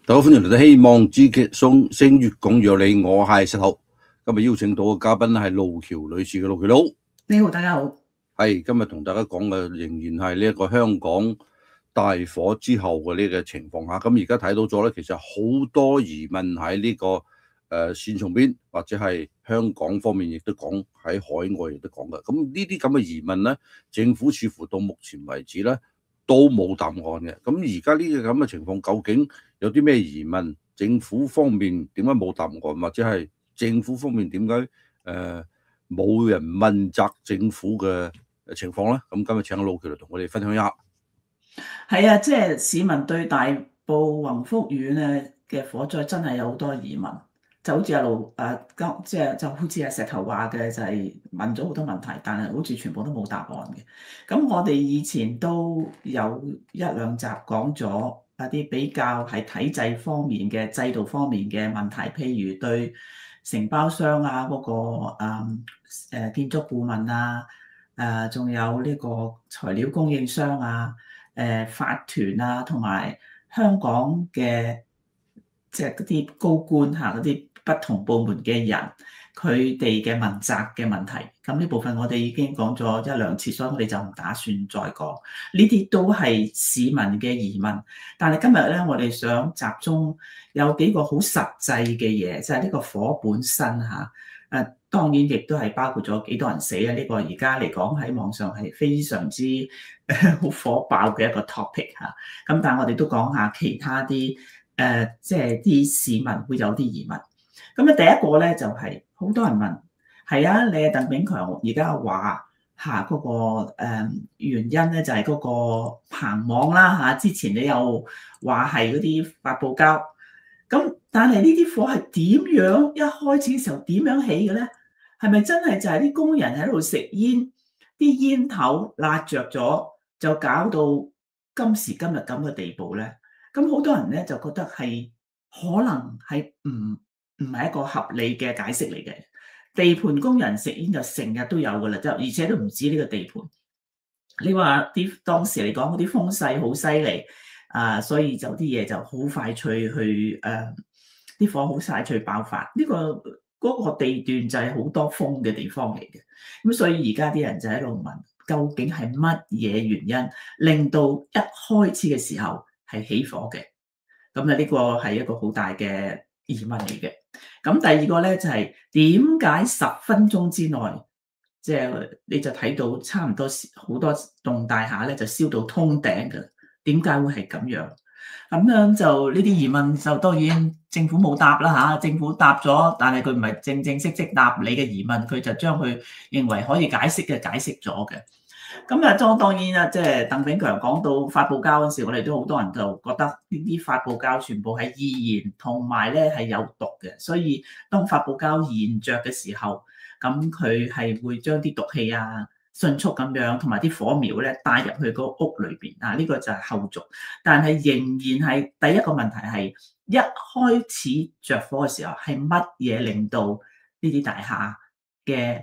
大家歡迎嚟到希望之聲粵講有你，我係石頭。今日邀請到嘅嘉賓係路橋女士嘅路橋佬。 你好，大家好。 係今日同大家講嘅仍然係呢一個香港大火之後嘅呢個情況下。咁而家睇到咗咧，其實好多疑問喺呢個線上邊，或者係香港方面亦都講，喺海外亦都講嘅。咁呢啲咁嘅疑問咧，政府似乎到目前為止咧都冇答案嘅。咁而家呢個咁嘅情況，究竟有啲咩疑問？政府方面點解冇答案，或者係政府方面點解冇人問責政府嘅情況咧？咁今日請阿路橋嚟同我哋分享一下。 係啊，即係市民對大埔宏福苑嘅火災真係有好多疑問，就好似就好似阿石頭話嘅，就係問咗好多問題，但係好似全部都冇答案嘅。咁我哋以前都有一兩集講咗一啲比較係體制方面嘅、制度方面嘅問題，譬如對承包商啊嗰個建築顧問啊，仲有呢個材料供應商啊。法團啊，同埋香港嘅即係嗰啲高官嚇，嗰啲不同部門嘅人，佢哋嘅問責嘅問題，咁呢部分我哋已經講咗一兩次，所以我哋就唔打算再講。呢啲都係市民嘅疑問，但係今日咧，我哋想集中有幾個好實際嘅嘢，就係呢個火本身嚇。當然亦都係包括咗幾多人死啊！呢個而家嚟講喺網上係非常之好火爆嘅一個 topic 嚇。咁但係我哋都講下其他啲即係啲市民會有啲疑問。咁第一個咧就係好多人問，係啊，你鄧炳強而家話嚇嗰個原因咧就係嗰個棚網啦嚇。之前你又話係嗰啲發泡膠，咁但係呢啲火係點樣一開始嘅時候點樣起嘅咧？係咪真係就係啲工人喺度食煙，啲煙頭焫着咗，就搞到今時今日咁嘅地步咧？咁好多人咧就覺得係可能係唔係一個合理嘅解釋嚟嘅。地盤工人食煙就成日都有噶啦，而且都唔止呢個地盤。你話啲當時嚟講嗰啲風勢好犀利所以就啲嘢就好快脆去啲火好快脆爆發。嗰個地段就係好多風嘅地方嚟嘅，咁所以而家啲人就喺度問，究竟係乜嘢原因令到一開始嘅時候係起火嘅？咁呢個係一個好大嘅疑問嚟嘅。咁第二個咧就係點解10分鐘之內，即係你就睇到差唔多好多棟大廈咧就燒到通頂嘅？點解會係咁樣？咁樣就呢啲疑問就當然政府冇答啦嚇，政府答咗，但係佢唔係正正式式答你嘅疑問，佢就將佢認為可以解釋嘅解釋咗嘅。咁當然啦，即係鄧炳強講到發泡膠嗰時，我哋都好多人就覺得呢啲發泡膠全部係易燃，同埋咧係有毒嘅，所以當發泡膠燃着嘅時候，咁佢係會將啲毒氣迅速咁樣，同埋啲火苗咧帶入去個屋裏邊呢個就係後續。但係仍然係第一個問題係一開始着火嘅時候係乜嘢令到呢啲大廈嘅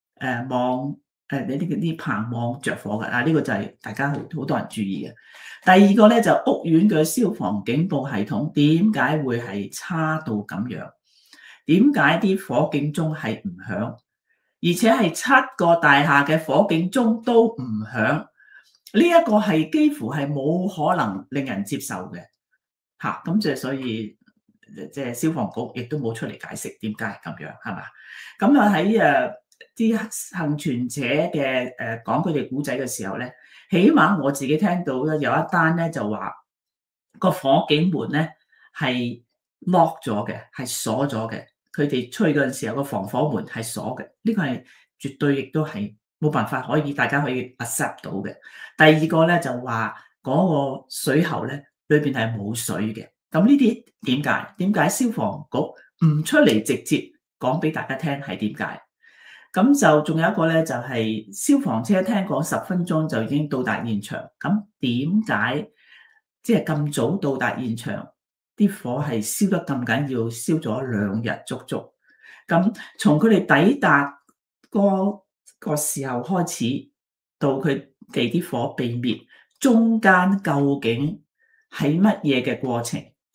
啲棚網着火嘅？呢個就係大家好多人注意嘅。第二個咧就屋苑嘅消防警報系統點解會係差到咁樣？點解啲火警鐘係唔響？而且係7個大廈嘅火警鐘都唔響，呢一個係幾乎係冇可能令人接受嘅嚇。咁即係所以即係消防局亦都冇出嚟解釋點解係咁樣，係嘛？咁喺啲幸存者嘅講佢哋古仔嘅時候咧，起碼我自己聽到咧有一單咧就話個火警門咧係 lock 咗嘅，係鎖咗嘅。佢哋出去嗰陣時候個防火門係鎖嘅，呢個係絕對亦都係冇辦法大家可以 accept 到嘅。第二個咧就話嗰個水喉咧裏邊係冇水嘅。咁呢啲點解？點解消防局唔出嚟直接講俾大家聽係點解？咁就仲有一個咧就係消防車聽講10分鐘就已經到達現場。咁點解即係咁早到達現場？啲火係燒得咁緊要，燒咗2日足足。咁從佢哋抵達個時候開始，到佢哋啲火被滅，中間究竟係乜嘢嘅過程？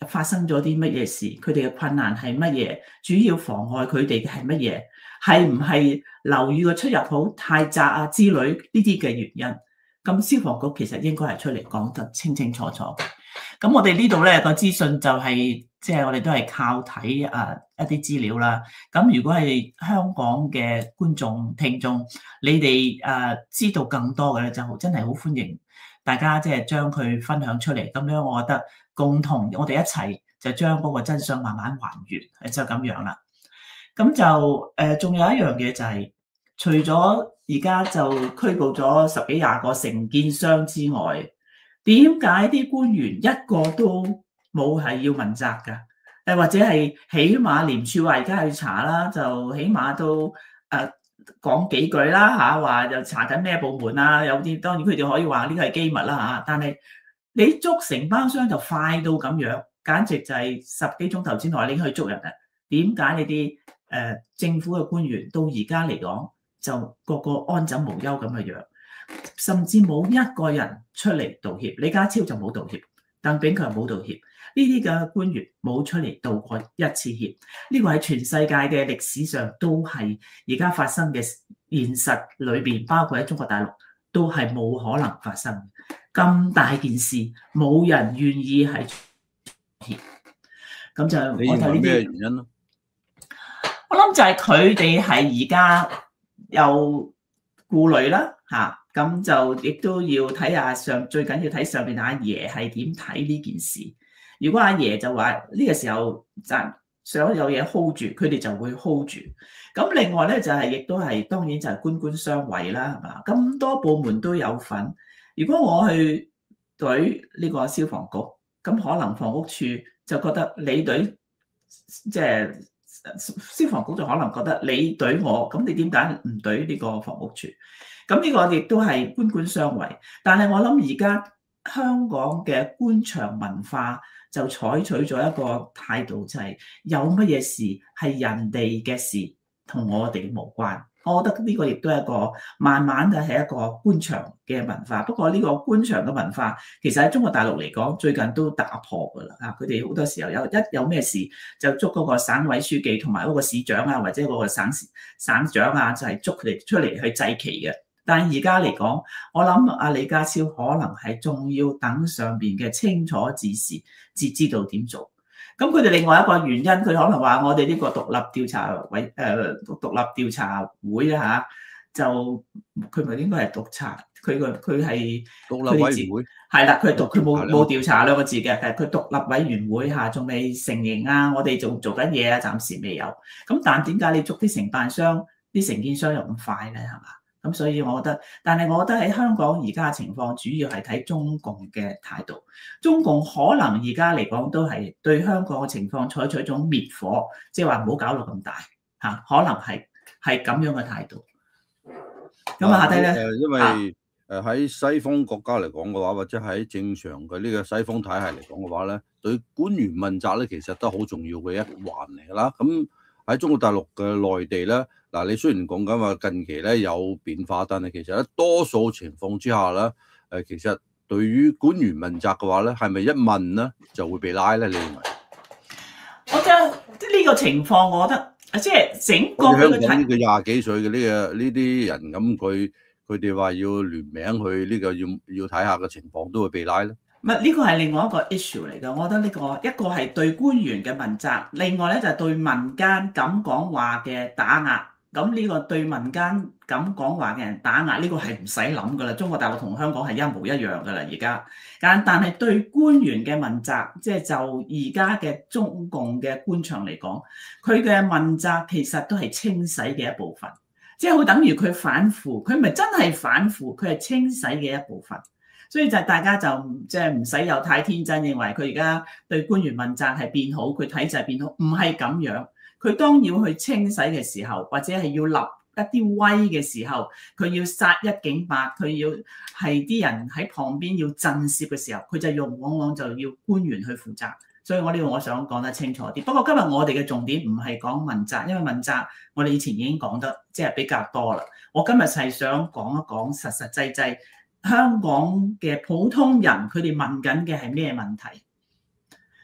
發生咗啲乜嘢事，佢哋嘅困難係乜嘢，主要妨礙佢哋嘅係乜嘢，係唔係樓宇嘅出入口太窄啊之類呢啲嘅原因。咁消防局其實應該係出嚟講得清清楚楚。咁我哋呢度咧個資訊就係即係我哋都係靠睇一啲資料啦。咁如果係香港嘅觀眾聽眾，你哋知道更多嘅咧，就真係好歡迎大家即係將佢分享出嚟。咁樣我覺得共同我哋一齊就將嗰個真相慢慢還原，就咁樣啦。咁就仲有一樣嘢就係，除咗而家就拘捕咗10幾20個承建商之外，點解啲官員一個都冇係要問責㗎？或者係起碼廉署話而家去查啦，就起碼都講幾句啦嚇，話就查緊咩部門啊？有啲當然佢哋可以話呢個係機密啦嚇，但係你捉承包商就快到咁樣，簡直就係10幾鐘頭之內你已經去捉人啦。點解你啲政府嘅官員到而家嚟講就個個安枕無憂咁嘅樣，甚至冇一個人出嚟道歉？李家超就冇道歉，鄧炳強冇道歉，呢啲嘅官員冇出嚟道過一次歉。呢個喺全世界嘅歷史上都係而家發生嘅現實裏邊，包括喺中國大陸都係冇可能發生。咁大件事冇人願意係道歉，咁就你認為咩原因咯？ 我諗就係佢哋係而家有顧慮啦嚇，咁就亦都要睇下最緊要睇上邊阿爺係點睇呢件事。如果阿爺就話呢個時候想有嘢 hold 住，佢哋就會 hold 住。咁另外咧就係亦都係當然就係官官相衛啦，係嘛？咁多部門都有份。如果我去懟呢個消防局，咁可能房屋處就覺得你懟即係。消防局就可能覺得你懟我，咁你點解唔懟呢個房屋處？咁呢個亦都係官官相衛。但係我諗而家香港嘅官場文化就採取咗一個態度，就係有乜嘢事係人哋嘅事，同我哋無關。我覺得呢個亦都係一個慢慢嘅係一個官場嘅文化。不過呢個官場嘅文化其實喺中國大陸嚟講，最近都打破㗎啦。佢哋好多時候有咩事就捉嗰個省委書記同埋嗰個市長啊，或者嗰個省長啊，就係捉佢哋出嚟去祭旗嘅。但係而家嚟講，我諗阿李家超可能係仲要等上邊嘅清楚指示，至知道點做。咁佢哋另外一個原因，佢可能話我哋呢個獨立調查會啊嚇，就佢咪應該係督察，佢係獨立委員會係啦，佢冇調查兩個字嘅，係佢獨立委員會嚇，仲未承認啊，我哋仲做緊嘢啊，暫時未有。咁但點解你捉啲承辦商、啲承建商又咁快咧？係嘛？咁所以我覺得，但係我覺得喺香港而家嘅情況，主要係睇中共嘅態度。中共可能而家嚟講都係對香港嘅情況採取一種滅火，即係話唔好搞到咁大嚇，可能係咁樣嘅態度。咁下低咧， 因為喺西方國家嚟講嘅話，或者喺正常嘅呢個西方體系嚟講嘅話咧，對官員問責咧，其實都好重要嘅一環嚟㗎啦。咁喺中國大陸嘅內地咧，嗱你雖然講緊話近期咧有變化，但係其實咧多數情況之下咧，其實對於官員問責嘅話咧，係咪一問咧就會被拉咧？你認為？ 我覺得呢個情況，我覺得即係整個香港呢個20幾歲嘅呢啲人咁，佢哋話要聯名去呢個要睇下嘅情況，都會被拉咧。 唔係呢個係另外一個 issue 嚟㗎。我覺得呢個一個係對官員嘅問責，另外咧就係對民間咁講話嘅打壓。咁呢個對民間咁講話嘅人打壓，呢個係唔使諗㗎啦。中國大陸同香港係一模一樣㗎啦，而家。但係對官員嘅問責，即係就而家嘅中共嘅官場嚟講，佢嘅問責其實都係清洗嘅一部分，即係好等於佢反腐，佢唔係真係反腐，佢係清洗嘅一部分。所以就大家就即係唔使有太天真，認為佢而家對官員問責係變好，佢體制變好，唔係咁樣。佢當要去清洗嘅時候，或者係要立一啲威嘅時候，佢要殺一儆百，佢要係啲人喺旁邊要震懾嘅時候，佢就往往就要官員去負責。所以我呢個我想講得清楚啲。不過今日我哋嘅重點唔係講問責，因為問責我哋以前已經講得即係比較多啦。我今日係想講一講實實際際香港嘅普通人佢哋問緊嘅係咩問題？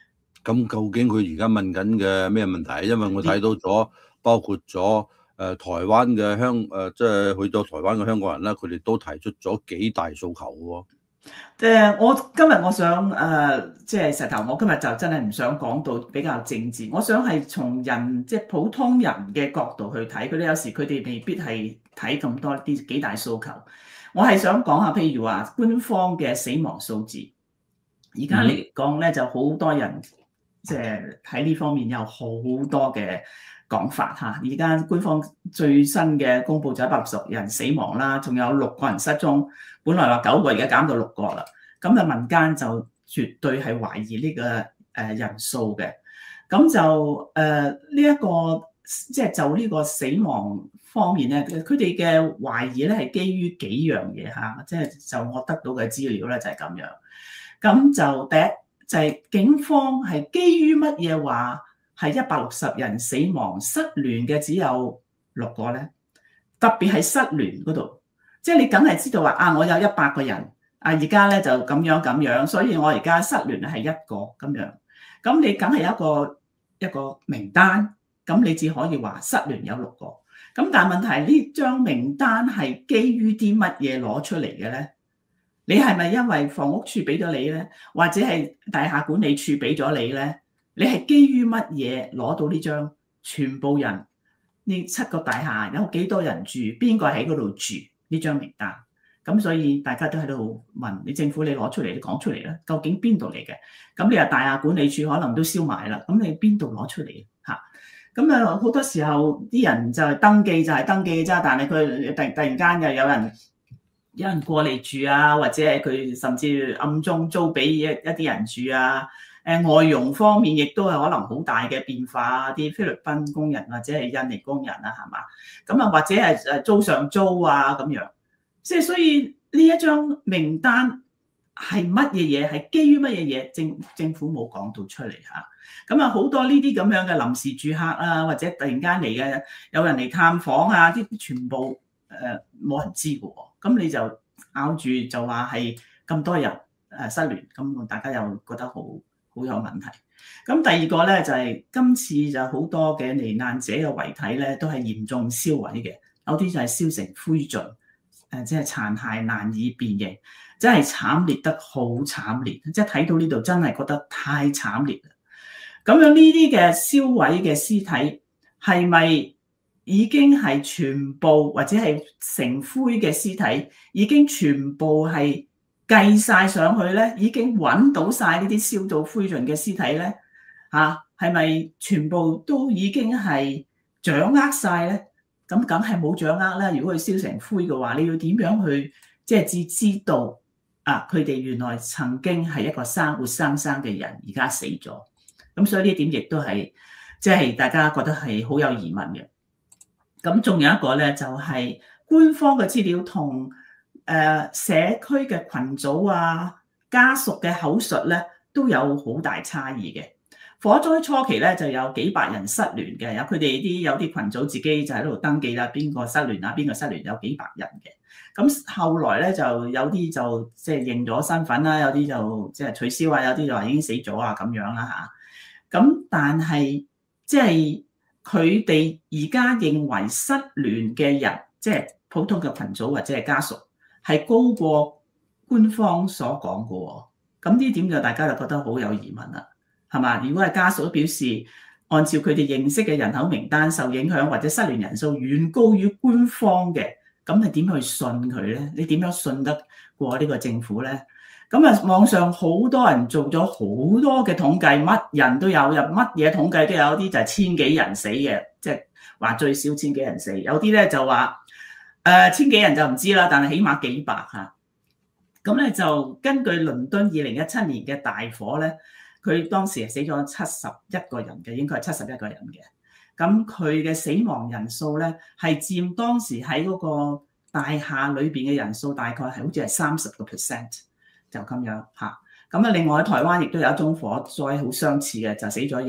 咁究竟佢而家問緊嘅咩問題？因為我睇到咗，包括咗台灣嘅即係去到台灣嘅香港人啦，佢哋都提出咗幾大訴求喎。 我今日我想即係石頭，我今日就真係唔想講到比較政治，我想係從人即係普通人嘅角度去睇，佢哋有時佢哋未必係睇咁多啲幾大訴求。我係想講下，譬如話官方嘅死亡數字，而家嚟講咧就好多人即係喺呢方面有好多嘅講法嚇。而家官方最新嘅公佈就160人死亡啦，仲有6個人失蹤。本來話9個，而家減到6個啦。咁啊，民間就絕對係懷疑呢個人數嘅。咁就呢一個即係就呢個死亡方面咧，佢哋嘅懷疑咧係基於幾樣嘢嚇，即係就我得到嘅資料咧就係咁樣。咁就第一就係警方係基於乜嘢話係160人死亡，失聯嘅只有6個咧？特別係失聯嗰度。即係你梗係知道話啊，我有100個人啊，而家咧就咁樣，所以我而家失聯係1個咁樣。咁你梗係有一個名單，咁你只可以話失聯有6個。咁但係問題係呢張名單係基於啲乜嘢攞出嚟嘅咧？你係咪因為房屋處俾咗你咧，或者係大廈管理處俾咗你咧？你係基於乜嘢攞到呢張全部人呢7個大廈有幾多人住，邊個喺嗰度住？呢張名單，咁所以大家都喺度問你政府，你攞出嚟，你講出嚟啦，究竟邊度嚟嘅？咁你話大廈管理處可能都燒埋啦，咁你邊度攞出嚟嚇？咁啊好多時候啲人就係登記嘅啫，但係佢突然間又有人過嚟住啊，或者係佢甚至暗中租俾一啲人住啊。外傭方面亦都係可能好大嘅變化，啲菲律賓工人或者係印尼工人啊，係嘛？咁啊或者係租上租啊咁樣，即係所以呢一張名單係乜嘢嘢？係基於乜嘢嘢？政府冇講到出嚟嚇。咁啊好多呢啲咁樣嘅臨時住客啊，或者突然間嚟嘅有人嚟探訪啊，啲全部冇人知嘅喎。咁你就咬住就話係咁多人失聯，咁大家又覺得好有問題。咁第二個咧就係今次就好多嘅罹難者嘅遺體咧都係嚴重燒毀嘅，有啲就係燒成灰燼，即係殘骸難以辨認，真係慘烈得好慘烈，即係睇到呢度真係覺得太慘烈啦。咁樣呢啲嘅燒毀嘅屍體係咪已經係全部或者係成灰嘅屍體已經全部係計晒上去咧，已經揾到晒呢啲燒到灰燼嘅屍體咧？嚇，係咪全部都已經係掌握晒咧？咁梗係冇掌握啦。如果佢燒成灰嘅話，你要點樣去即係至知道啊？佢哋原來曾經係一個活生生嘅人，而家死咗。咁所以呢點亦都係即係大家覺得係好有疑問嘅。咁仲有一個咧，就係官方嘅資料同社區嘅群組啊、家屬嘅口述咧，都有好大差異嘅。火災初期咧，就有幾百人失聯嘅，有啲群組自己就喺度登記啦，邊個失聯啊，邊個失聯，有幾百人嘅。咁後來咧就有啲就即係認咗身份啦，有啲就即係取消啊，有啲就話已經死咗啊咁樣啦嚇。咁但係即係佢哋而家認為失聯嘅人，即係普通嘅群組或者係家屬，係高過官方所講嘅喎。咁呢點就大家就覺得好有疑問啦，係嘛？如果係家屬都表示，按照佢哋認識嘅人口名單受影響或者失聯人數遠高於官方嘅，咁你點去信佢咧？你點樣信得過呢個政府咧？咁啊，網上好多人做咗好多嘅統計，乜人都有，乜嘢統計都有，啲就係千幾人死嘅，即係話最少千幾人死，有啲咧就話千幾人就唔知啦，但係起碼幾百嚇。咁咧就根據倫敦2017年嘅大火咧，佢當時係死咗71個人嘅，應該係71個人嘅。咁佢嘅死亡人數咧係佔當時喺嗰個大廈裏邊嘅人數大概係好似係30%。就咁樣嚇，咁啊另外喺台灣亦都有一宗火災好相似嘅，就死咗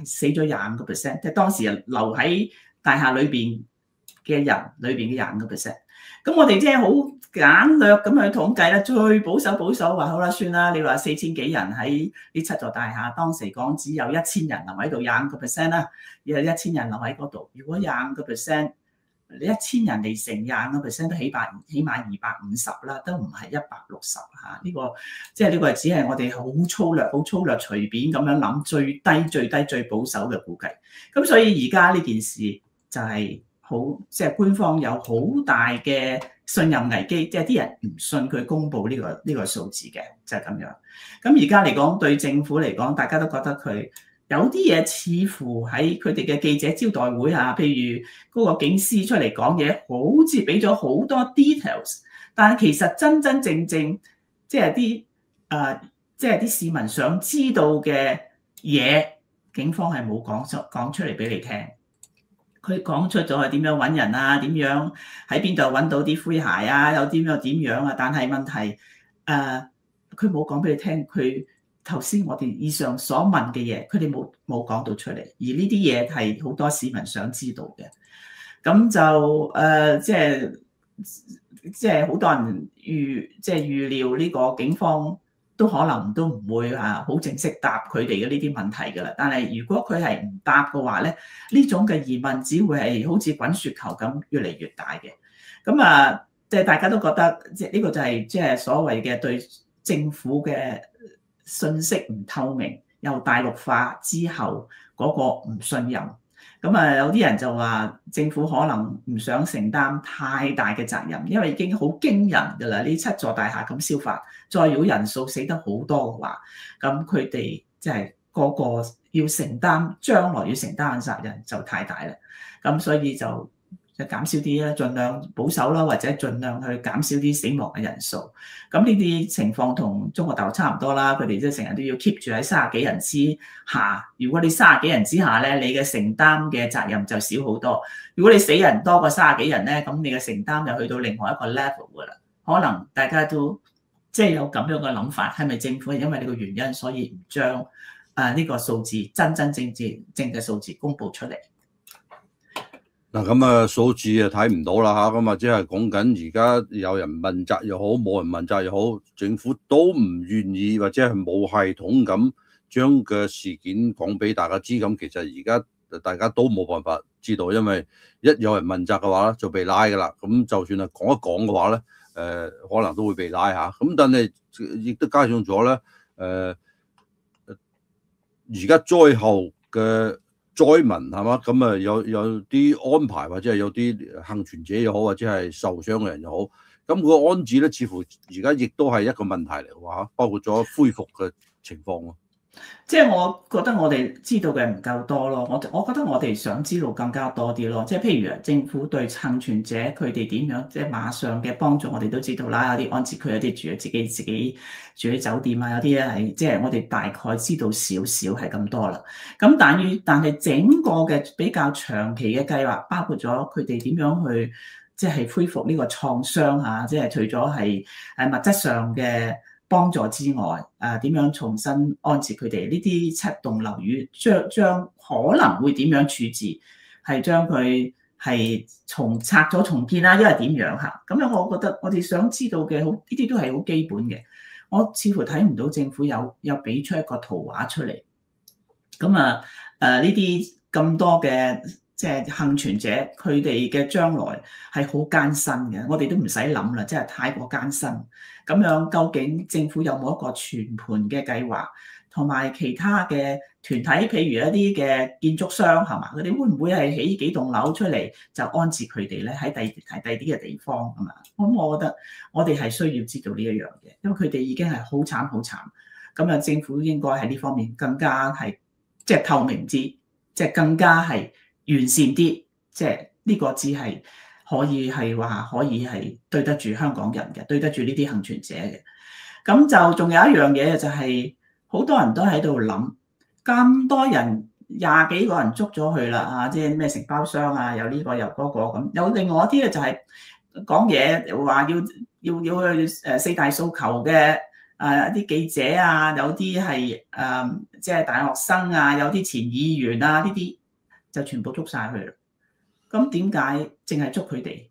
25%，即係當時留喺大廈裏邊嘅人裏邊嘅25%。 咁我哋即係好簡略咁去統計啦，最保守話好啦，算啦。你話4000幾人喺呢7座大廈，當時講只有1000人留喺度，25% 啦，有1000人留喺嗰度。如果25%，你1000人嚟乘25%都起碼250啦，都唔係160嚇。呢個即係呢個只係我哋好粗略、隨便咁樣諗最低、最保守嘅估計。咁所以而家呢件事就係即係官方有好大嘅信任危機，即係啲人唔信佢公布呢個數字嘅，就係咁樣。咁而家嚟講，對政府嚟講，大家都覺得佢有啲嘢似乎喺佢哋嘅記者招待會啊，譬如嗰個警司出嚟講嘢，好似俾咗好多 details， 但係其實真正即係啲市民想知道嘅嘢，警方係冇講出嚟俾你聽。佢講出咗係點樣揾人啊，點樣喺邊度揾到啲灰鞋啊，有啲點樣啊，但係問題佢冇講俾你聽，佢頭先我哋以上所問嘅嘢，佢哋冇講到出嚟，而呢啲嘢係好多市民想知道嘅。咁就即係好多人預料呢個警方都可能都唔會好正式答佢哋嘅呢啲問題㗎啦。但係如果佢係唔答嘅話咧，呢種嘅疑問只會係好似滾雪球咁越嚟越大嘅。咁即係大家都覺得呢個就係即係所謂嘅對政府嘅信息唔透明，又大陸化之後嗰個唔信任。咁有啲人就話政府可能唔想承擔太大嘅責任，因為已經好驚人㗎啦。呢7座大廈咁燒法，再如果人數死得好多嘅話，咁佢哋即係個個將來要承擔嘅責任就太大啦。咁所以就減少啲啦，盡量保守啦，或者盡量去減少啲死亡嘅人數。咁呢啲情況同中國大陸差唔多啦，佢哋即係成日都要 keep 住喺30幾人之下。如果你30幾人之下咧，你嘅承擔嘅責任就少好多。如果你死人多過30幾人咧，咁你嘅承擔就去到另外一個 level 㗎啦。可能大家都即係有咁樣嘅諗法，係咪政府係因為呢個原因，所以唔將呢個數字真正嘅數字公佈出嚟？ 嗱咁數字睇唔到啦嚇，咁即係講緊而家有人問責又好，冇人問責又好，政府都唔願意或者係冇系統咁將個事件講俾大家知。咁其實而家大家都冇辦法知道，因為一有人問責嘅話咧就被拉㗎啦。咁就算係講一講嘅話咧，可能都會被拉嚇。咁但係亦都加上咗咧，而家災後嘅災民係嘛，咁有啲安排，或者係有啲幸存者又好，或者係受傷嘅人又好，咁個安置咧，似乎而家亦都係一個問題嚟嘅話，包括咗恢復嘅情況喎。 即係我覺得我哋知道嘅唔夠多咯，我覺得我哋想知道更加多啲咯。即係譬如政府對幸存者佢哋點樣，即係馬上嘅幫助，我哋都知道啦。有啲安置區，有啲住喺自己住喺酒店啊，有啲咧係即係我哋大概知道少少係咁多啦。咁但係整個嘅比較長期嘅計劃，包括咗佢哋點樣去即係恢復呢個創傷嚇，即係除咗係物質上嘅幫助之外，點樣重新安置佢哋？呢啲7棟樓宇將可能會點樣處置？係將佢係拆咗重建啦，因為點樣嚇？咁樣我覺得我哋想知道嘅呢啲都係好基本嘅。我似乎睇唔到政府有俾出一個圖畫出嚟。咁呢啲咁多嘅即係幸存者，佢哋嘅將來係好艱辛嘅，我哋都唔使諗啦，即係太過艱辛。咁樣究竟政府有冇一個全盤嘅計劃，同埋其他嘅團體，譬如一啲嘅建築商係嘛，佢哋會唔會係起幾棟樓出嚟就安置佢哋咧？喺第啲嘅地方係嘛？咁我覺得我哋係需要知道呢一樣嘢，因為佢哋已經係好慘好慘。咁政府應該喺呢方面更加係即係透明啲，即係更加係完善啲，即係呢個只係可以係對得住香港人嘅，對得住呢啲幸存者嘅。咁就仲有一樣嘢就係好多人都喺度諗，咁多人20幾個人捉咗去啦即係咩承包商啊，有呢個有嗰個咁，有另外一啲咧就係講嘢話要去4大訴求嘅一啲記者啊，有啲係即係大學生啊，有啲前議員啊，呢啲就全部捉晒去啦。咁點解淨係捉佢哋？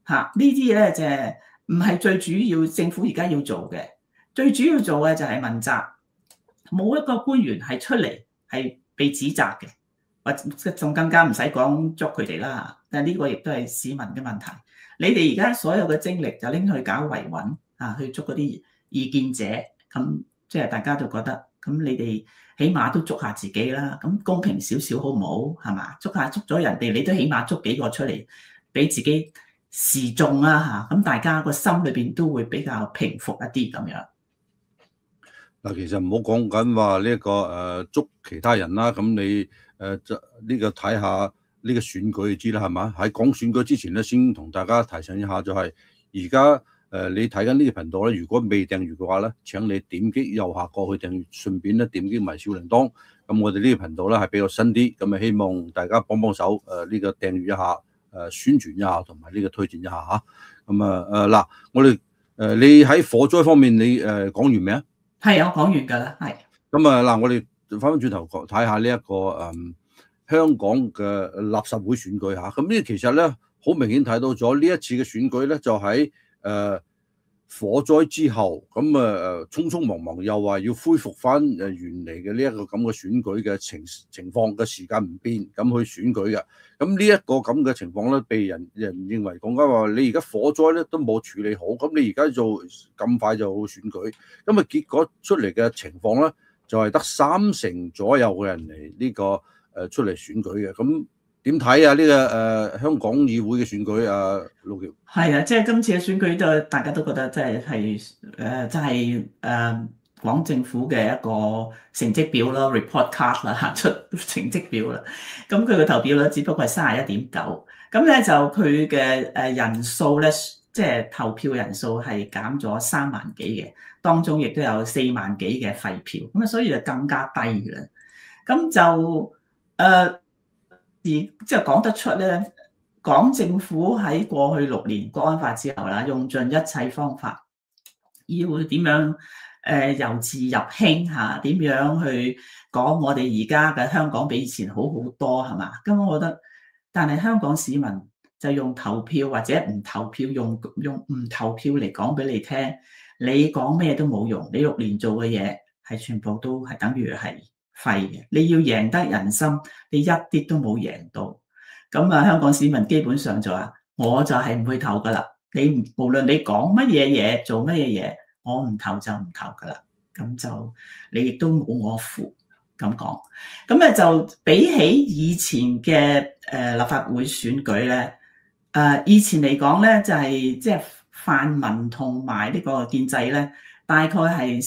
嚇，呢啲咧就係唔係最主要政府而家要做嘅，最主要做嘅就係問責，冇一個官員係出嚟係被指責嘅，或者仲更加唔使講捉佢哋啦。但係呢個亦都係市民嘅問題。你哋而家所有嘅精力就拎去搞維穩啊，去捉嗰啲異見者，咁即係大家都覺得，咁你哋起碼都捉下自己啦，咁公平少少好唔好？係嘛？捉咗人哋，你都起碼捉幾個出嚟，俾自己示眾啦嚇，咁大家個心裏邊都會比較平復一啲咁樣。 嗱，其實唔好講緊話呢個捉其他人啦，咁你就呢個睇下呢個選舉就知啦，係嘛？喺講選舉之前咧，先同大家提醒一下，就係而家你睇緊呢個頻道咧，如果未訂閱嘅話咧，請你點擊右下角去訂閱，順便咧點擊埋小鈴鐺。咁我哋呢個頻道咧係比較新啲，咁啊希望大家幫幫手呢個訂閱一下，宣傳一下，同埋呢個推薦一下嚇。咁嗱，我哋你喺火災方面你講完未啊？ 係，我講完㗎啦，係。 咁嗱，我哋翻轉頭睇下呢一個香港嘅立法會選舉嚇。咁呢其實咧好明顯睇到咗呢一次嘅選舉咧，就喺火災之後，咁匆匆忙忙又話要恢復翻原嚟嘅呢一個咁嘅選舉嘅情況嘅時間唔變，咁去選舉嘅。咁呢一個咁嘅情況咧，被人認為講緊話你而家火災咧都冇處理好，咁你而家做咁快就選舉，咁啊結果出嚟嘅情況咧就係得30%左右嘅人嚟呢個出嚟選舉嘅。咁點睇啊？呢個香港議會嘅選舉啊，陸橋？ 係啊，即係今次嘅選舉都大家都覺得即係港政府嘅一個成績表啦 ，report card 啦，出成績表啦。咁佢嘅投票率只不過係31.9，咁咧就佢嘅人數咧，即係投票人數係減咗3萬幾嘅，當中亦都有4萬幾嘅廢票，咁啊所以就更加低嘅。咁就即係講得出咧，港政府喺過去6年國安法之後啦，用盡一切方法，要點樣由治入興嚇，點樣去講我哋而家嘅香港比以前好好多係嘛？咁我覺得，但係香港市民就用投票或者唔投票，用唔投票嚟講俾你聽，你講咩都冇用，你6年做嘅嘢係全部都係等於係廢嘅。你要贏得人心，你一啲都冇贏到。咁啊，香港市民基本上就話，我就係唔會投噶啦。你無論你講乜嘢嘢，做乜嘢嘢，我唔投就唔投噶啦。咁就你亦都冇我符咁講。咁咧就比起以前嘅立法會選舉咧，以前嚟講咧就係即係泛民同埋呢個建制咧，大概係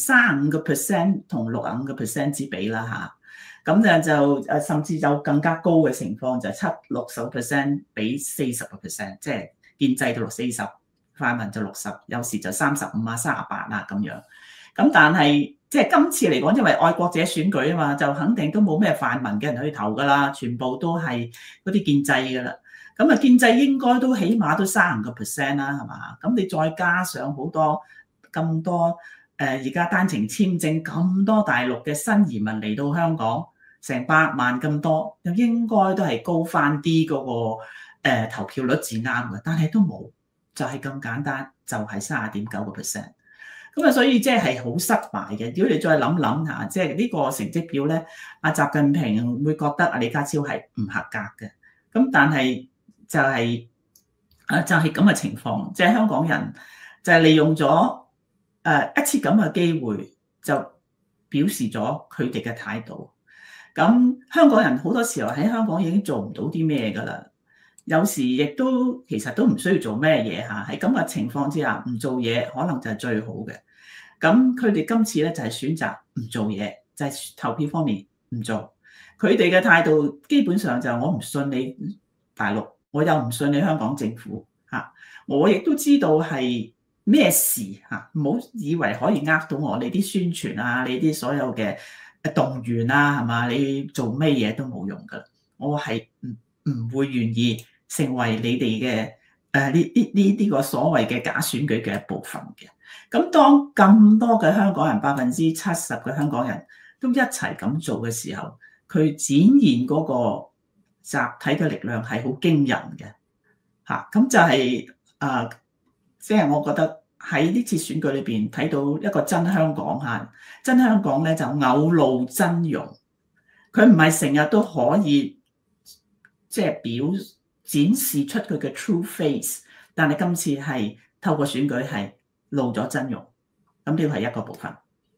35% 同65%之比啦嚇。咁就甚至有更加高嘅情況，就60% 比40%，即係建制到40，泛民就60，有時就35啊、38啊咁樣。咁但係即係今次嚟講，因為愛國者選舉啊嘛，就肯定都冇咩泛民嘅人去投噶啦，全部都係嗰啲建制噶啦。咁啊，建制應該都起碼都35%啦，係嘛？咁你再加上好多咁多而家單程簽證咁多大陸嘅新移民嚟到香港，成100萬咁多，又應該都係高翻啲嗰個投票率至啱嘅，但係都冇，就係咁簡單，就係30.9%。咁啊，所以即係好失敗嘅。如果你再諗諗下，即係呢個成績表咧，阿習近平會覺得阿李家超係唔合格嘅。咁但係就係咁嘅情況，即係香港人就係利用咗一次咁嘅機會，就表示咗佢哋嘅態度。咁香港人好多時候喺香港已經做唔到啲咩㗎啦，有時亦都其實都唔需要做咩嘢嚇。喺咁嘅情況之下，唔做嘢可能就係最好嘅。咁佢哋今次咧就係選擇唔做嘢，就係投票方面唔做。佢哋嘅態度基本上就係我唔信你大陸，我又唔信你香港政府嚇。我亦都知道係咩事嚇，唔好以為可以呃到我。你啲宣傳啊，你啲所有嘅動員啊，係嘛？你做咩嘢都冇用㗎。我係唔會願意成為你哋嘅呢個所謂嘅假選舉嘅一部分嘅。咁當咁多嘅香港人70%嘅香港人都一齊咁做嘅時候，佢展現嗰個集體嘅力量係好驚人嘅嚇。咁就係啊，即係我覺得喺呢次選舉裏邊睇到一個真香港嚇，真香港咧就偶露真容，佢唔係成日都可以即係展示出佢嘅 true face，但係今次係透過選舉係露咗真容，咁呢個係一個部分。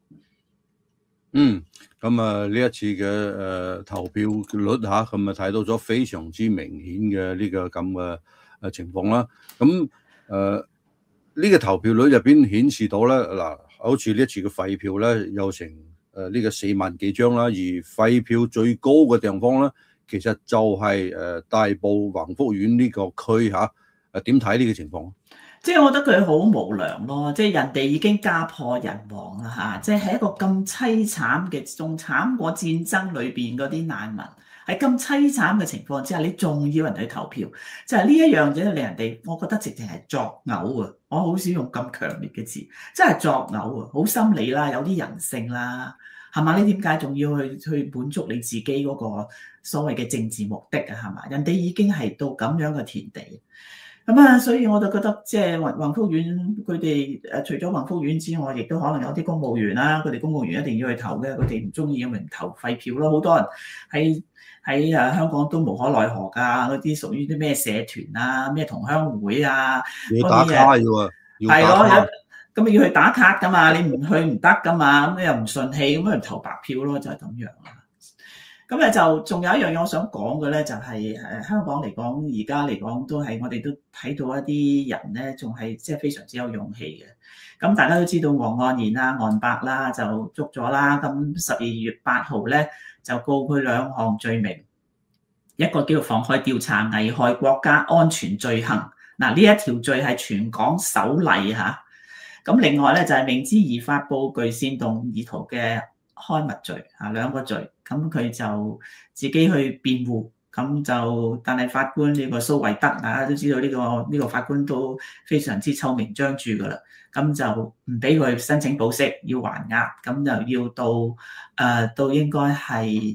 咁啊呢一次嘅投票率嚇，咁啊睇到咗非常之明顯嘅呢個咁嘅情況啦。咁呢個投票率入邊顯示到咧，嗱，好似呢一次嘅廢票咧有成呢個4萬幾張啦，而廢票最高嘅地方咧，其實就係大埔宏福苑呢個區嚇。點睇呢個情況？ 即係我覺得佢好無良咯，即係人哋已經家破人亡啦嚇，即係喺一個咁凄慘嘅，仲慘過戰爭裏邊嗰啲難民，喺咁凄慘嘅情況之下，你仲要人去投票，就係呢一樣嘢令人哋，我覺得直情係作嘔啊！我好少用咁強烈嘅字，真係作嘔啊！好心理啦，有啲人性啦，係嘛？你點解仲要去滿足你自己嗰個所謂嘅政治目的啊？係嘛？人哋已經係到咁樣嘅田地。咁啊，所以我就覺得即係宏福苑佢哋除咗宏福苑之外，亦都可能有啲公務員啦，佢哋公務員一定要去投嘅，佢哋唔中意咁咪唔投廢票咯。好多人喺香港都無可奈何㗎，嗰啲屬於啲咩社團啊、咩同鄉會啊， 要打卡要啊， 係咯，咁咪要去打卡㗎嘛，你唔去唔得㗎嘛，咁你又唔順氣，咁咪投白票咯，就係咁樣啦。咁咧就仲有一樣嘢我想講嘅咧，就係香港嚟講，而家嚟講都係我哋都睇到一啲人咧，仲係即係非常之有勇氣嘅。咁大家都知道黃岸然啦、岸伯啦就捉咗啦，咁12月8號咧就告佢2項罪名，一個叫做妨害調查危害國家安全罪行，嗱呢一條罪係全港首例嚇。咁另外咧就係明知而發布具煽動意圖嘅刊物罪啊，2個罪。咁佢就自己去辯護，咁就但係法官呢個蘇惠德，大家都知道呢個法官都非常之臭名昭著噶啦，咁就唔俾佢申請保釋，要還押，咁就要到應該係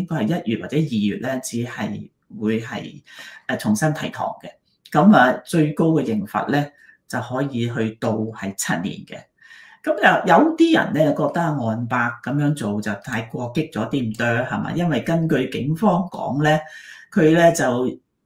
1月或者2月咧，只係會係重新提堂嘅，咁最高嘅刑罰咧就可以去到係7年嘅。咁有啲人咧覺得岸伯咁樣做就太過激咗啲唔多係嘛？因為根據警方講咧，佢咧就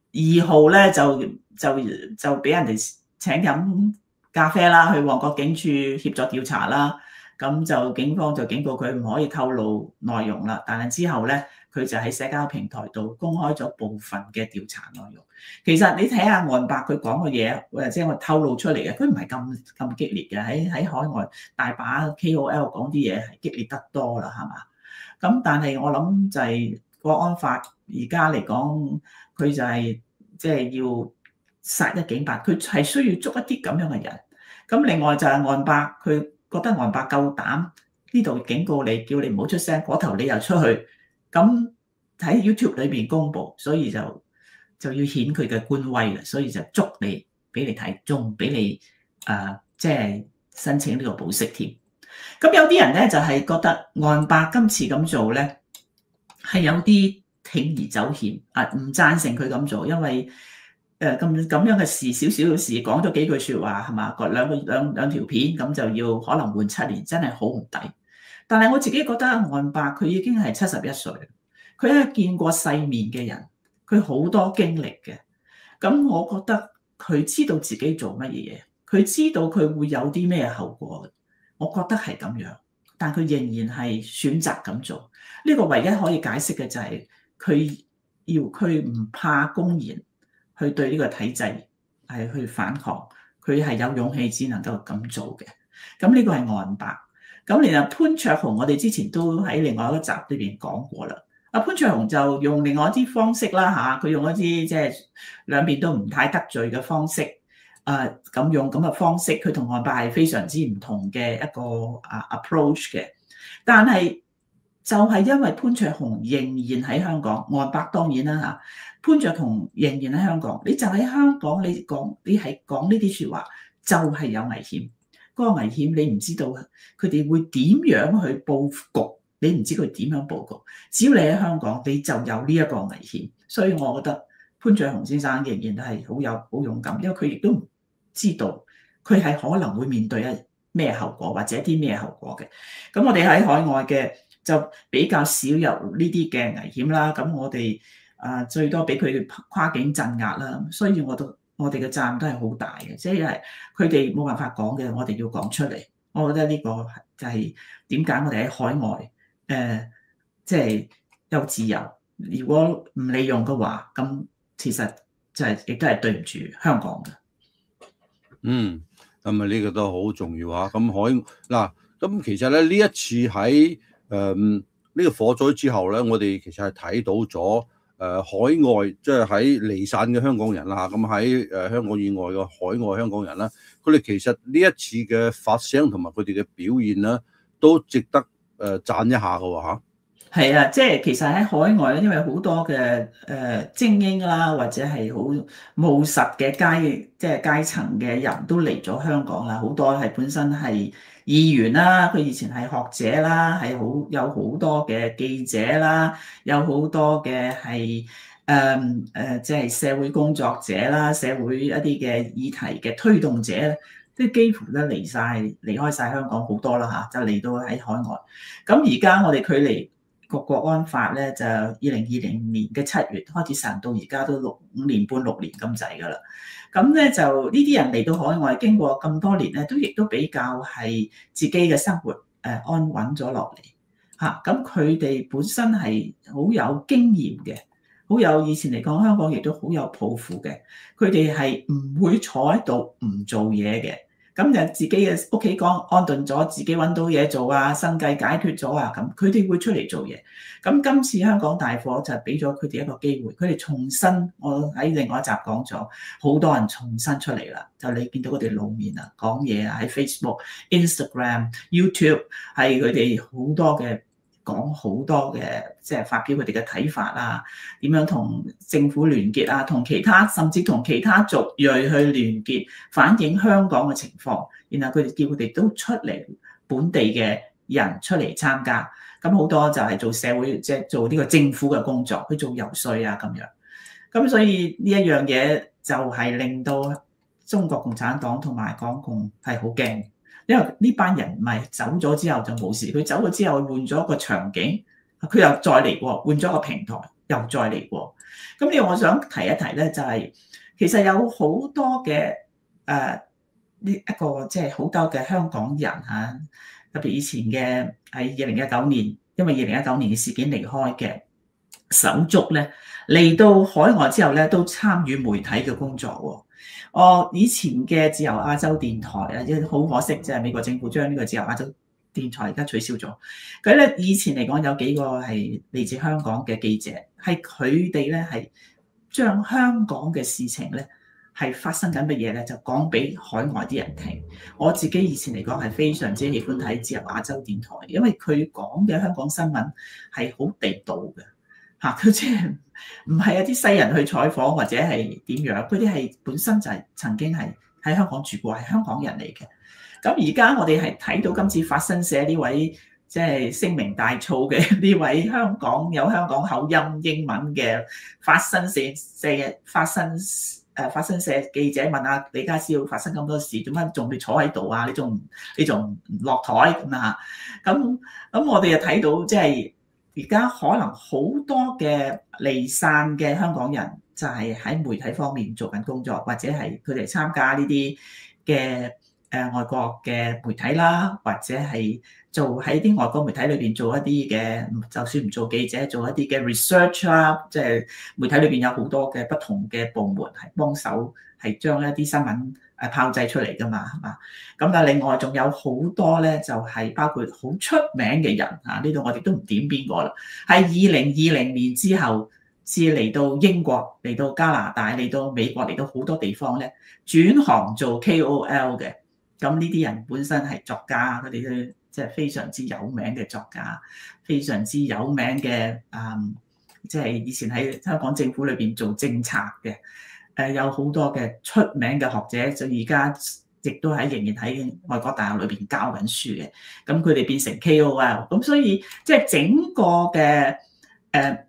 2號咧就俾人哋請飲咖啡啦，去旺角警署協助調查啦。咁就警方就警告佢唔可以透露內容啦。但係之後咧，佢就喺社交平台度公開咗部分嘅調查內容。其實你睇下岸伯佢講嘅嘢，或者我透露出嚟嘅，佢唔係咁激烈嘅。喺海外大把 KOL 講啲嘢係激烈得多啦，係嘛？咁但係我諗就係國安法而家嚟講，佢就係即係要殺一儆百，佢係需要捉一啲咁樣嘅人。咁另外就係岸伯，佢覺得岸伯夠膽呢度警告你，叫你唔好出聲，嗰頭你又出去，咁喺 YouTube 裏邊公佈，所以就要顯佢嘅官威啦，所以就捉你俾你睇，仲俾你即係申請呢個保釋添。咁有啲人咧就係覺得岸伯今次咁做咧係有啲鋌而走險啊，唔贊成佢咁做，因為咁樣嘅事，少少嘅事講咗幾句説話係嘛，兩條片咁就要可能判7年，真係好唔抵。但係我自己覺得岸伯佢已經係71歲，佢係見過世面嘅人。佢好多經歷嘅，咁我覺得佢知道自己做乜嘢，佢知道佢會有啲咩後果嘅，我覺得係咁樣，但佢仍然係選擇咁做。呢個唯一可以解釋嘅就係佢唔怕公然去對呢個體制係去反抗，佢係有勇氣只能夠咁做嘅。咁呢個係岸伯。咁連潘焯鴻，我哋之前都喺另外一個集裏邊講過啦。潘焯鴻就用另外一啲方式啦嚇，佢用一啲即係兩邊都唔太得罪嘅方式，用咁嘅方式，佢同岸伯係非常之唔同嘅一個approach 嘅。但係就係因為潘焯鴻仍然喺香港，岸伯當然啦嚇，潘焯鴻仍然喺香港，你就喺香港，你係講呢啲説話，就係有危險。嗰個危險你唔知道佢哋會點樣去佈局。你唔知佢點樣佈局，只要你喺香港，你就有呢一個危險。所以我覺得潘焯鴻先生仍然係好勇敢，因為佢亦都知道佢係可能會面對咩後果或者啲咩後果嘅。咁我哋喺海外嘅就比較少有呢啲嘅危險啦。咁我哋最多俾佢跨境鎮壓啦。所以我哋嘅責任都係好大嘅，即係佢哋冇辦法講嘅，我哋要講出嚟。我覺得呢個就係點解我哋喺海外即係有自由。如果唔利用嘅話，咁其實就係亦都係對唔住香港嘅。 咁呢個都好重要嚇。咁其實咧呢一次喺呢個火災之後咧，我哋其實係睇到咗海外即係喺離散嘅香港人啦嚇。咁喺香港以外嘅海外香港人啦，佢哋其實呢一次嘅發聲同埋佢哋嘅表現咧，都值得讚一下嘅喎嚇。 係啊，即係其實喺海外咧，因為好多嘅精英啦，或者係好務實嘅階層嘅人都嚟咗香港啦，好多係本身係議員啦，佢以前係學者啦，係有好多嘅記者啦，有好多嘅係即係社會工作者啦，社會一啲嘅議題嘅推動者咧，即係幾乎都離開晒香港好多啦嚇，就嚟到喺海外。咁而家我哋距離個國安法咧就2020年嘅7月開始實行到而家都5年半6年咁滯㗎啦。咁咧就呢啲人嚟到海外，經過咁多年咧，亦都比較係自己嘅生活安穩咗落嚟嚇。咁佢哋本身係好有經驗嘅，好有以前嚟講香港亦都好有抱負嘅。佢哋係唔會坐喺度唔做嘢嘅。咁就自己嘅屋企安頓咗，自己揾到嘢做啊，生計解決咗啊，咁佢哋會出嚟做嘢。咁今次香港大火就俾咗佢哋一個機會，佢哋重新，我喺另外一集講咗，好多人重新出嚟啦。就你見到佢哋露面啊，講嘢啊，喺 Facebook、Instagram、YouTube 係佢哋好多嘅講好多嘅，即係發表佢哋嘅睇法啊，點樣同政府聯結啊，同其他甚至同其他族裔去聯結，反映香港嘅情況。然後佢哋叫佢哋都出嚟，本地嘅人出嚟參加。咁好多就係做社會，即係做呢個政府嘅工作，去做游説啊咁樣。咁所以呢一樣嘢就係令到中國共產黨同埋港共係好驚。因為呢班人唔係走咗之後就冇事，佢走咗之後換咗個場景，佢又再嚟過，換咗個平台又再嚟過。咁呢個我想提一提咧，就係其實有好多嘅呢一個即係好多嘅香港人嚇，特別以前嘅喺2019年，因為2019年嘅事件離開嘅手足咧，嚟到海外之後咧都參與媒體嘅工作喎。以前嘅自由亞洲電台啊，好可惜，即係美國政府將呢個自由亞洲電台而家取消咗。佢咧以前嚟講有幾個係嚟自香港嘅記者，係佢哋咧係將香港嘅事情咧係發生緊乜嘢咧，就講俾海外啲人聽。我自己以前嚟講係非常之喜歡睇自由亞洲電台，因為佢講嘅香港新聞係好地道嘅。佢即係唔係一啲西人去採訪或者係點樣，佢哋係本身就係曾經係喺香港住過，係香港人嚟嘅。咁而家我哋係睇到今次法新社呢位即係聲名大噪嘅呢位有香港口音英文嘅法新社記者問下李家超發生咁多事，做乜仲要坐喺度啊？你仲唔落台咁啊？咁我哋又睇到即係。而家可能好多嘅離散嘅香港人就係喺媒體方面做緊工作，或者係佢哋參加呢啲嘅外國嘅媒體啦，或者係做喺啲外國媒體裏邊做一啲嘅，就算唔做記者，做一啲嘅 research 啦，即係媒體裏邊有好多嘅不同嘅部門係幫手，係將一啲新聞炮製出嚟㗎嘛，係嘛？咁但係另外仲有好多咧，就係包括好出名嘅人嚇，呢度我哋都唔點邊個啦。係2020年之後至嚟到英國、嚟到加拿大、嚟到美國、嚟到好多地方咧，轉行做 KOL 嘅。咁呢啲人本身係作家，佢哋都即係非常之有名嘅作家，非常之有名嘅即係以前喺香港政府裏邊做政策嘅。有好多嘅出名嘅學者，就而家亦都仍然喺外國大學裏邊教緊書嘅。咁佢哋變成 KOL，咁所以即係整個嘅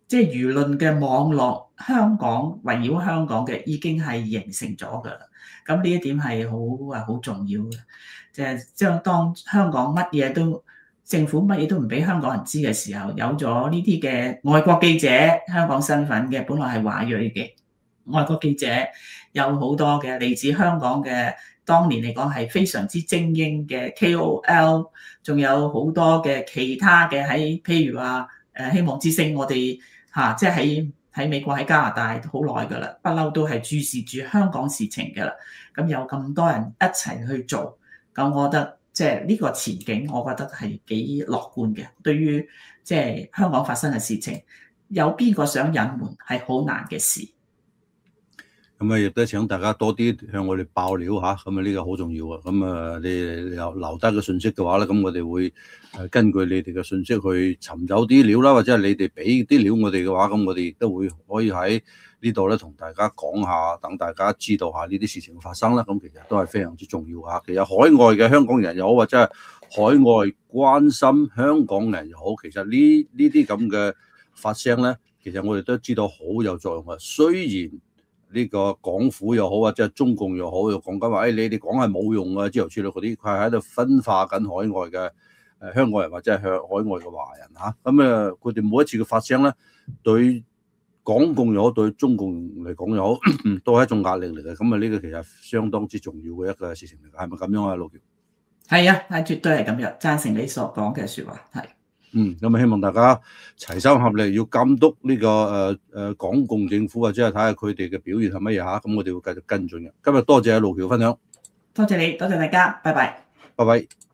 即係輿論嘅網絡，香港圍繞香港嘅已經係形成咗㗎啦。咁呢一點係好重要嘅，即係將當香港乜嘢都政府乜嘢都唔俾香港人知嘅時候，有咗呢啲嘅外國記者，香港身份嘅，本來係華裔嘅外國記者，有好多嘅嚟自香港嘅，當年嚟講係非常之精英嘅 KOL，仲有好多嘅其他嘅喺譬如話希望之星，我哋即係喺美國喺加拿大好耐㗎啦，不嬲都係注視住香港事情㗎啦。咁有咁多人一齊去做，咁我覺得即係呢個前景，我覺得係幾樂觀嘅。對於即係香港發生嘅事情，有邊個想隱瞞係好難嘅事。 咁啊，亦都請大家多啲向我哋爆料嚇，咁啊呢個好重要啊！咁啊，你留低個信息嘅話咧，咁我哋會根據你哋嘅信息去尋找啲料啦，或者係你哋俾啲料我哋嘅話，咁我哋亦都會可以喺呢度咧同大家講下，等大家知道下呢啲事情嘅發生啦。咁其實都係非常之重要嚇。其實海外嘅香港人又好，或者係海外關心香港人又好，其實呢啲咁嘅發聲咧，其實我哋都知道好有作用嘅。雖然呢個港府又好，或者係中共又好，又講緊話，你哋講係冇用啊，諸如此類嗰啲，佢係喺度分化緊海外嘅香港人或者係向海外嘅華人嚇。咁佢哋每一次嘅發聲咧，對港共又好，對中共嚟講又好，都係一種壓力嚟嘅。咁啊，呢個其實相當之重要嘅一個事情嚟嘅，係咪咁樣啊，陸橋？ 係啊，係絕對係咁樣，贊成你所講嘅説話，係。 咁希望大家齊心合力，要監督呢個港共政府，或者係睇下佢哋嘅表現係乜嘢嚇。咁我哋會繼續跟進嘅。今日多謝陸橋分享， 多謝你，多謝大家，拜拜。 拜拜。